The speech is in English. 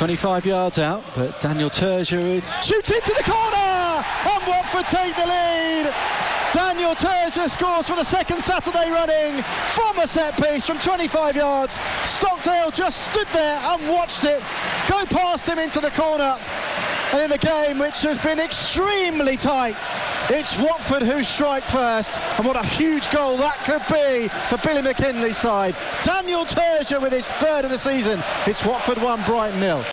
25 yards out, but Daniel Turgeon shoots into the corner, and Watford take the lead. Daniel Turgeon scores for the second Saturday running from a set piece from 25 yards. Stockdale just stood there and watched it go past him into the corner. And in a game which has been extremely tight, it's Watford who strike first, and what a huge goal that could be for Billy McKinley's side. Daniel Turgeon with his third of the season. It's Watford 1, Brighton 0.